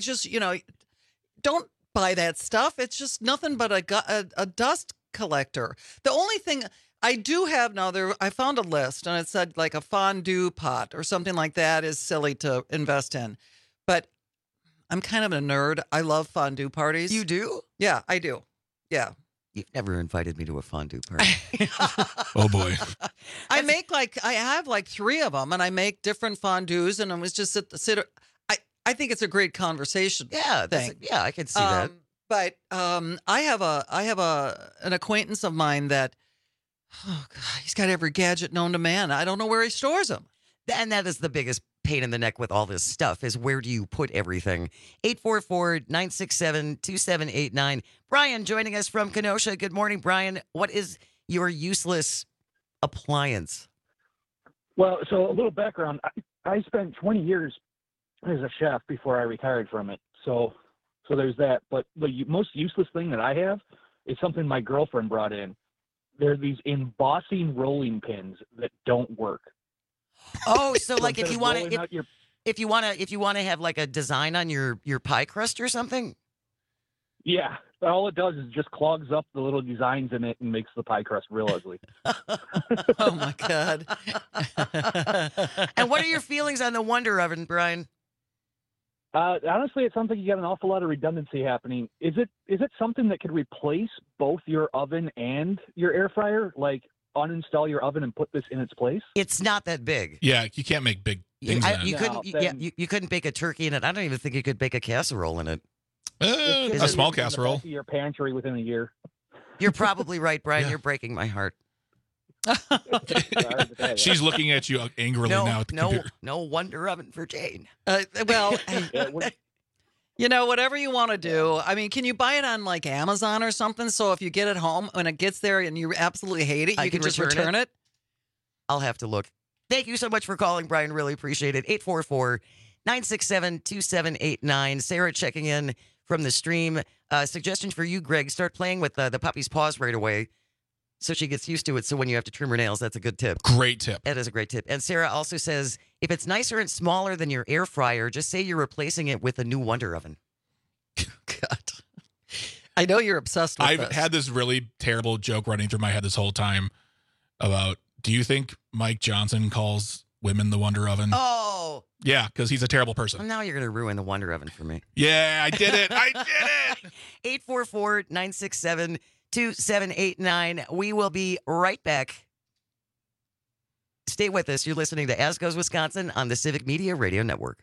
buy that stuff. It's just nothing but a dust collector. The only thing I do have now, I found a list and it said like a fondue pot or something like that is silly to invest in. But I'm kind of a nerd. I love fondue parties. You do? Yeah, I do. Yeah. You've never invited me to a fondue party. Oh boy. I have like 3 of them and I make different fondues and I was just I think it's a great conversation. Yeah, I can see that. But I have an acquaintance of mine that, oh God, he's got every gadget known to man. I don't know where he stores them. And that is the biggest pain in the neck with all this stuff is where do you put everything? 844-967-2789. Brian joining us from Kenosha. Good morning, Brian. What is your useless appliance? Well, so a little background. I spent 20 years as a chef before I retired from it. So there's that. But the most useless thing that I have is something my girlfriend brought in. They're these embossing rolling pins that don't work. Oh, so like if you want to have like a design on your pie crust or something? Yeah. All it does is just clogs up the little designs in it and makes the pie crust real ugly. Oh my God. And what are your feelings on the Wonder Oven, Brian? Honestly, it sounds like you got an awful lot of redundancy happening. Is it something that could replace both your oven and your air fryer? Like uninstall your oven and put this in its place? It's not that big. Yeah, you can't make big things in it. You couldn't bake a turkey in it. I don't even think you could bake a casserole in it. A small casserole. Your pantry within a year. You're probably right, Brian. Yeah. You're breaking my heart. She's looking at you angrily now at the computer. No Wonder Oven for Jane. Whatever you want to do. I mean, can you buy it on like Amazon or something? So if you get it home when it gets there and you absolutely hate it, you can just return it? I'll have to look. Thank you so much for calling, Brian. Really appreciate it. 844-967-2789. Sarah checking in from the stream. Suggestion for you, Greg, start playing with the puppy's paws right away so she gets used to it. So when you have to trim her nails, that's a good tip. Great tip. That is a great tip. And Sarah also says, if it's nicer and smaller than your air fryer, just say you're replacing it with a new Wonder Oven. God. I know you're obsessed with I've had this really terrible joke running through my head this whole time about, do you think Mike Johnson calls women the Wonder Oven? Oh. Yeah, because he's a terrible person. Well, now you're going to ruin the Wonder Oven for me. Yeah, I did it. I did it. 844-967-2789. We will be right back. Stay with us. You're listening to As Goes Wisconsin on the Civic Media Radio Network.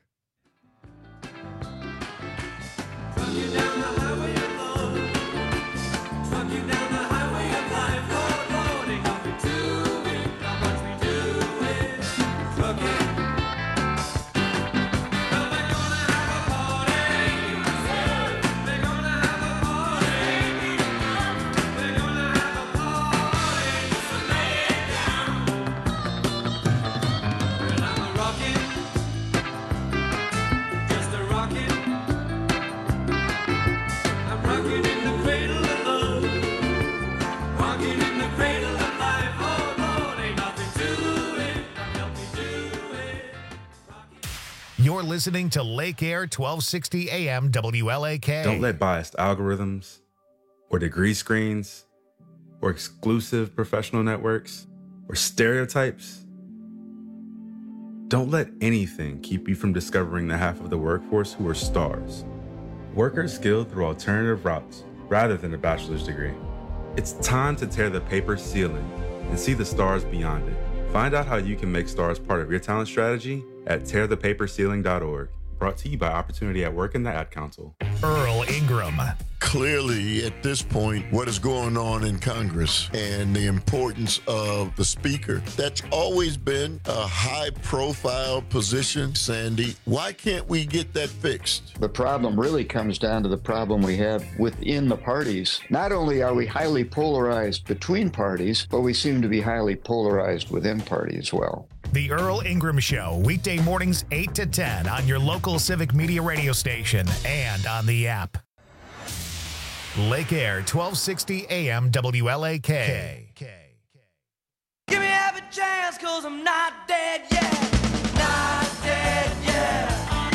You're listening to Lake Air 1260 AM WLAK. Don't let biased algorithms or degree screens or exclusive professional networks or stereotypes. Don't let anything keep you from discovering the half of the workforce who are stars. Workers skilled through alternative routes rather than a bachelor's degree. It's time to tear the paper ceiling and see the stars beyond it. Find out how you can make stars part of your talent strategy at tearthepaperceiling.org. Brought to you by Opportunity at Work and the Ad Council. Earl Ingram. Clearly, at this point, what is going on in Congress and the importance of the Speaker, that's always been a high-profile position, Sandy. Why can't we get that fixed? The problem really comes down to the problem we have within the parties. Not only are we highly polarized between parties, but we seem to be highly polarized within party as well. The Earl Ingram Show, weekday mornings 8 to 10 on your local Civic Media radio station and on the app. Lake Air, 1260 AM WLAK. Give me half a chance, cause I'm not dead yet. Not dead yet.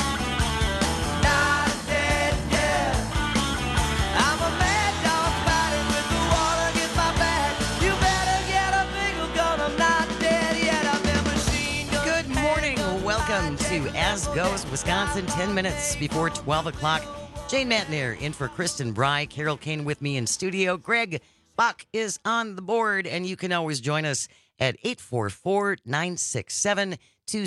Not dead yet. I'm a mad dog fighting with the water against my back. You better get a bigger gun, I'm not dead yet. I've never seen your Good morning. Welcome to As Goes Wisconsin, 10 minutes before 12 o'clock. Jane Matner in for Kristen Bry. Carol Kane with me in studio. Greg Bach is on the board, and you can always join us at 844-967-2789,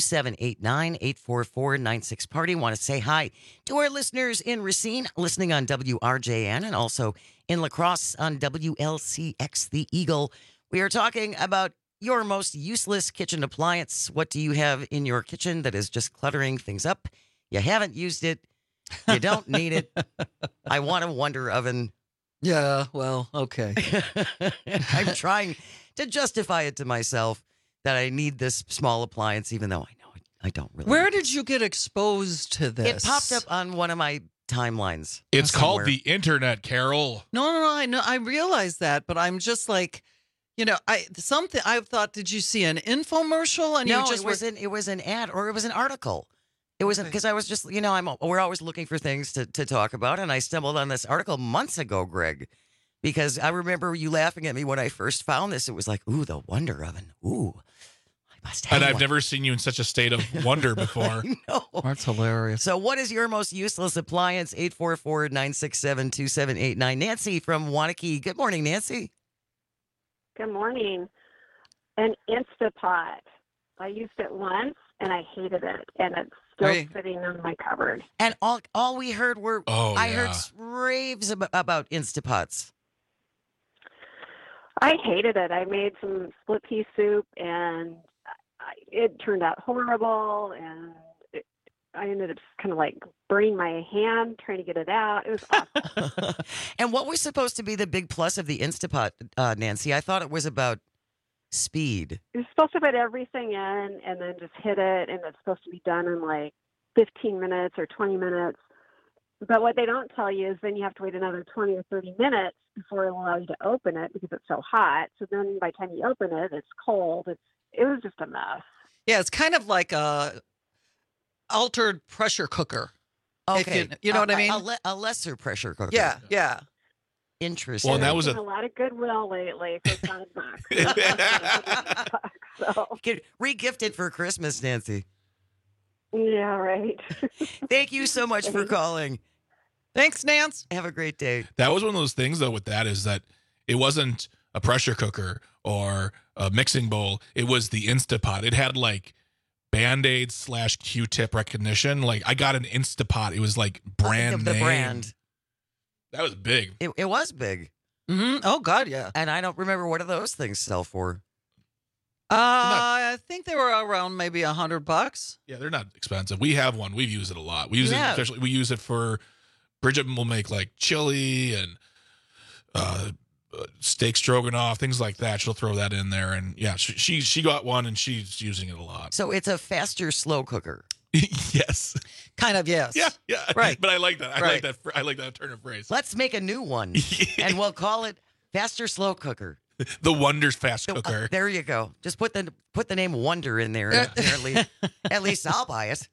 844-96-PARTY. Want to say hi to our listeners in Racine, listening on WRJN, and also in La Crosse on WLCX The Eagle. We are talking about your most useless kitchen appliance. What do you have in your kitchen that is just cluttering things up? You haven't used it. You don't need it. I want a Wonder Oven. Yeah, well, okay. I'm trying to justify it to myself that I need this small appliance, even though I know I don't really. Where did you get exposed to this? It popped up on one of my timelines. It's somewhere. called the internet, Carol. No, I know, I realize that, but I'm just like, I thought, did you see an infomercial? And no, you just it was an ad or it was an article. It wasn't because I was just, we're always looking for things to talk about. And I stumbled on this article months ago, Greg, because I remember you laughing at me when I first found this. It was like, ooh, the Wonder Oven. Ooh, I must have And I've one. never seen you in such a state of wonder before. No. That's hilarious. So what is your most useless appliance? 844-967-2789. Nancy from Wanakee. Good morning, Nancy. Good morning. An Instapot. I used it once and I hated it, and it's still sitting in my cupboard. And all we heard were I yeah. heard raves about Instapots. I hated it. I made some split pea soup, and it turned out horrible, and I ended up just kind of like burning my hand trying to get it out. It was awful. And what was supposed to be the big plus of the Instapot, Nancy? I thought it was about speed. You're supposed to put everything in and then just hit it, and it's supposed to be done in like 15 minutes or 20 minutes. But what they don't tell you is then you have to wait another 20 or 30 minutes before it'll allow you to open it because it's so hot. So then by the time you open it, it's cold. It was just a mess. Yeah, it's kind of like a altered pressure cooker. Okay. You know what I mean? A lesser pressure cooker. Yeah. Interesting. Well, and that was a lot of goodwill lately for $5. So. Get re-gifted for Christmas, Nancy. Yeah, right. Thank you so much for calling. Thanks, Nance. Have a great day. That was one of those things, though, with that is that it wasn't a pressure cooker or a mixing bowl. It was the Instapot. It had like Band-Aid / Q-tip recognition. Like I got an Instapot. It was like brand the name. brand. That was big. It was big. Mm-hmm. Oh, God, yeah. And I don't remember what do those things sell for. I think they were around maybe $100. Yeah, they're not expensive. We have one. We've used it a lot. We use it especially. We use it for Bridget will make like chili and steak stroganoff, things like that. She'll throw that in there, and yeah, she got one and she's using it a lot. So it's a faster slow cooker. Yes. Kind of, yes. Yeah. Right. But I like that. Right. I like that turn of phrase. Let's make a new one, and we'll call it faster slow cooker. The Wonder's fast cooker. There you go. Just put the name Wonder in there. And apparently, at least I'll buy it.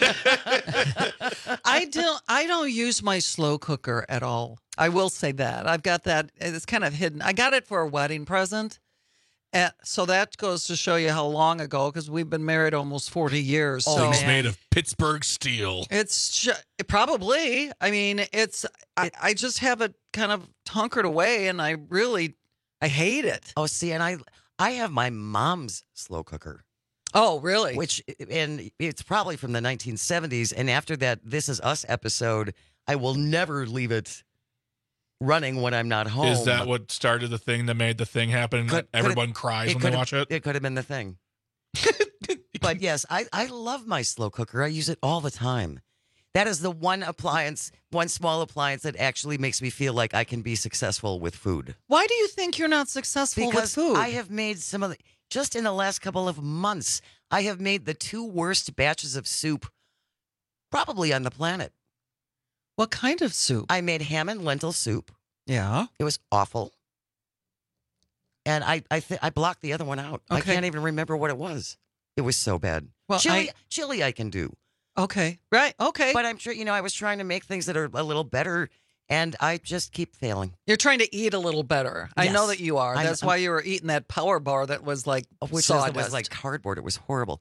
I don't use my slow cooker at all. I will say that. I've got that. It's kind of hidden. I got it for a wedding present. So that goes to show you how long ago, because we've been married almost 40 years. So Things made of Pittsburgh steel. It's probably. I mean, I just have it kind of hunkered away, and I really I hate it. Oh, see, and I have my mom's slow cooker. Oh, really? And it's probably from the 1970s. And after that This Is Us episode, I will never leave it running when I'm not home. Is that what started the thing that made the thing happen? Everyone cries when they watch it? It could have been the thing. But yes, I love my slow cooker. I use it all the time. That is the one small appliance that actually makes me feel like I can be successful with food. Why do you think you're not successful with food? I have made just in the last couple of months, I have made the 2 worst batches of soup probably on the planet. What kind of soup? I made ham and lentil soup. Yeah. It was awful. And I blocked the other one out. Okay. I can't even remember what it was. It was so bad. Well, chili I can do. Okay. Right. Okay. But I'm sure, I was trying to make things that are a little better, and I just keep failing. You're trying to eat a little better. Yes. I know that you are. That's why you were eating that Power Bar that was like sawdust. Was like cardboard. It was horrible.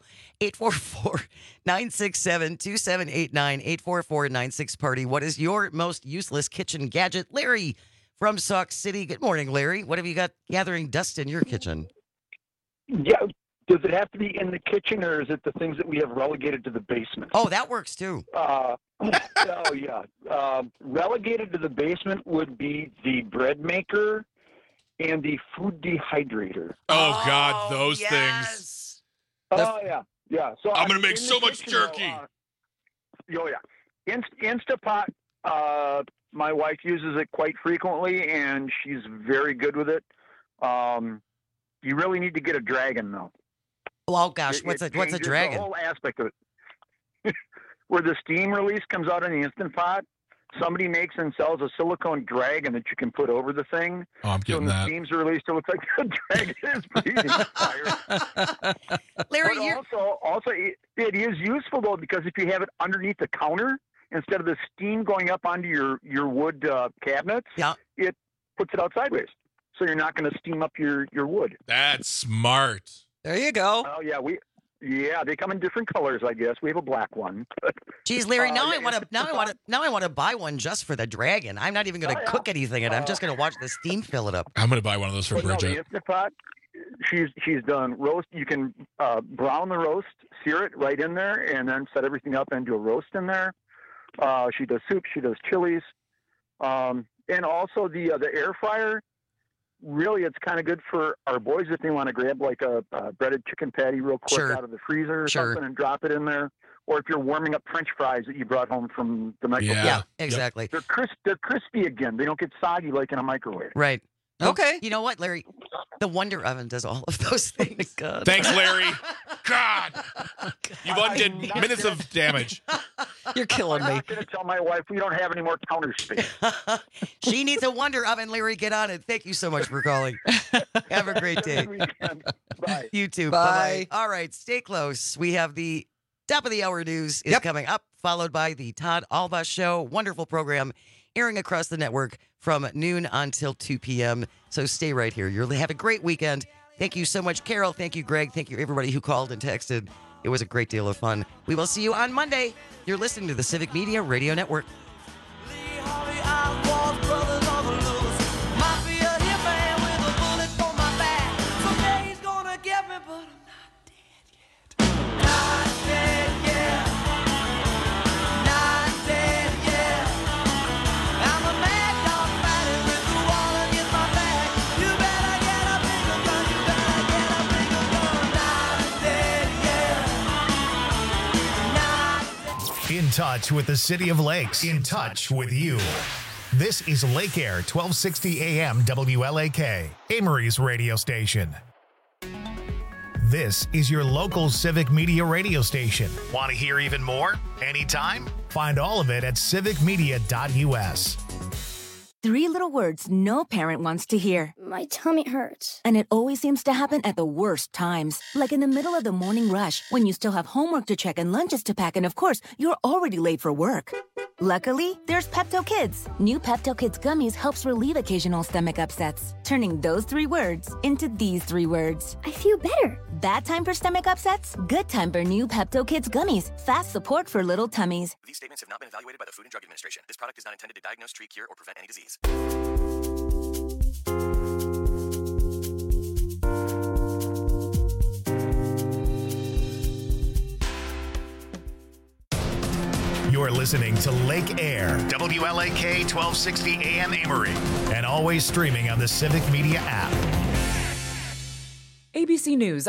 844-967-2789, 844-96-PARTY. What is your most useless kitchen gadget? Larry from Sauk City. Good morning, Larry. What have you got gathering dust in your kitchen? Yeah. Does it have to be in the kitchen, or is it the things that we have relegated to the basement? Oh, that works too. Yeah. Relegated to the basement would be the bread maker and the food dehydrator. Oh, God, those things. Oh, yeah. So I'm going to make so much jerky. Instapot, my wife uses it quite frequently, and she's very good with it. You really need to get a Dragon, though. Oh, gosh, what's a Dragon? The whole aspect of it. Where the steam release comes out in the Instant Pot, somebody makes and sells a silicone Dragon that you can put over the thing. Oh, I'm getting that. So when the steam's released, it looks like the Dragon is breathing fire. Larry, also, it is useful, though, because if you have it underneath the counter, instead of the steam going up onto your wood cabinets, it puts it out sideways. So you're not going to steam up your wood. That's smart. There you go. Oh yeah, they come in different colors. I guess we have a black one. Geez, Larry, now I want to buy one just for the Dragon. I'm not even going to cook anything, and I'm just going to watch the steam fill it up. I'm going to buy one of those for Bridget. The Instant Pot, she's done roast. You can brown the roast, sear it right in there, and then set everything up and do a roast in there. She does soup. She does chilies, and also the air fryer. Really, it's kind of good for our boys if they want to grab like a breaded chicken patty real quick out of the freezer or something and drop it in there. Or if you're warming up French fries that you brought home from the microwave. Yeah, exactly. They're crispy again. They don't get soggy like in a microwave. Right. Okay. You know what, Larry? The Wonder Oven does all of those things. God. Thanks, Larry. God. You've undid minutes of damage. You're killing me. I'm not going to tell my wife we don't have any more counter space. She needs a Wonder Oven, Larry. Get on it. Thank you so much for calling. Have a great day. Bye. You too. Bye. All right, stay close. We have the top of the hour news is coming up, followed by the Todd Alba Show. Wonderful program airing across the network from noon until 2 p.m. So stay right here. You'll have a great weekend. Thank you so much, Carol. Thank you, Greg. Thank you, everybody who called and texted. It was a great deal of fun. We will see you on Monday. You're listening to the Civic Media Radio Network. In touch with the City of Lakes. In touch with you. This is Lake Air 1260 AM WLAK, Amory's radio station. This is your local Civic Media radio station. Want to hear even more? Anytime? Find all of it at civicmedia.us. 3 little words no parent wants to hear. My tummy hurts. And it always seems to happen at the worst times. Like in the middle of the morning rush, when you still have homework to check and lunches to pack, and of course, you're already late for work. Luckily, there's Pepto Kids. New Pepto Kids gummies helps relieve occasional stomach upsets, turning those 3 words into these 3 words. I feel better. Bad time for stomach upsets? Good time for new Pepto Kids gummies. Fast support for little tummies. These statements have not been evaluated by the Food and Drug Administration. This product is not intended to diagnose, treat, cure, or prevent any disease. You're listening to Lake Air, WLAK 1260 AM Amory, and always streaming on the Civic Media app. ABC News